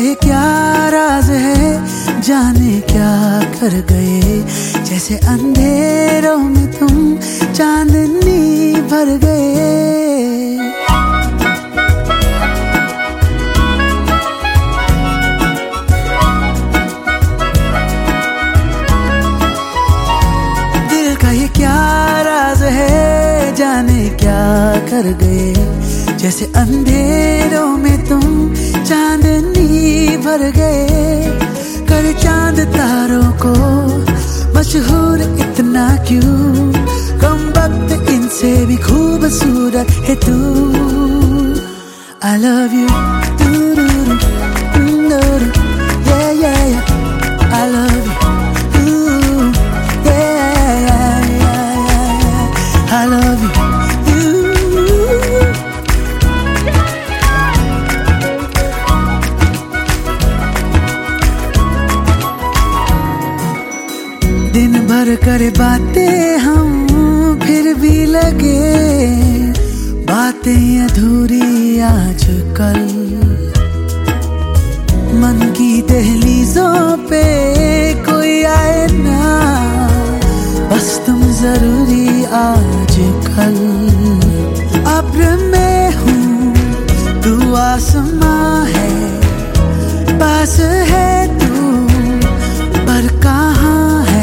ये क्या राज है, जाने क्या कर गए। जैसे अंधेरों में तुम चांदनी भर गए। दिल का ये क्या राज है, जाने क्या कर गए। जैसे अंधेरों में तुम चांदनी भर गए। कर चांद तारों को मशहूर इतना क्यों, कम वक्त इनसे भी खूबसूरत है तू। I love you, yeah yeah yeah, I love you, yeah yeah yeah, I love you. दिन भर करे बातें हम, फिर भी लगे बातें अधूरी आजकल। मन की दहलीजों पे कोई आए ना, बस तुम जरूरी आजकल। अब्र में हूँ तू आसमां है, पास है तू पर कहाँ है।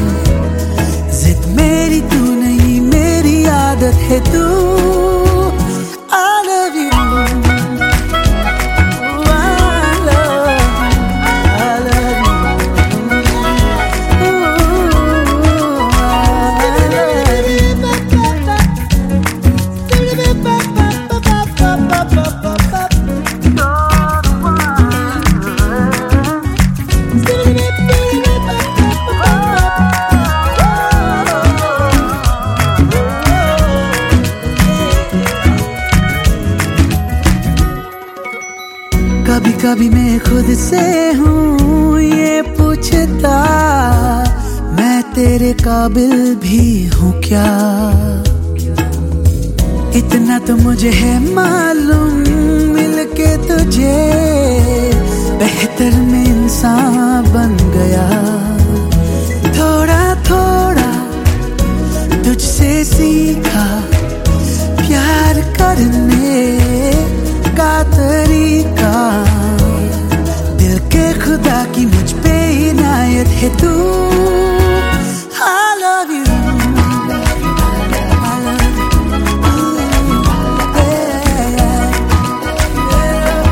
मेरी तू नहीं, मेरी आदत है तू। I love you, I love you, कभी कभी मैं खुद से हूँ ये पूछता, मैं तेरे काबिल भी हूँ क्या। इतना तो मुझे है मालूम, मिलके तुझे बेहतर में इंसान बन गया। थोड़ा थोड़ा तुझसे सीखा प्यार करने का तरीका। दिल के खुदा की मुझ पे इनायत है तू। I love you, I love you, yeah, yeah.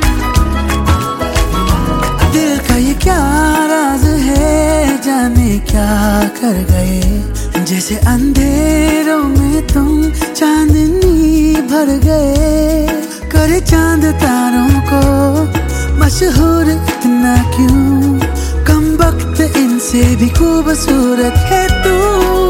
दिल का ये क्या राज है, जाने क्या कर गए। जैसे अंधेरों में तुम चांदनी भर गए। करे चांद तारों को मशहूर इतना क्यों, कम वक्त इनसे भी खूबसूरत है तू।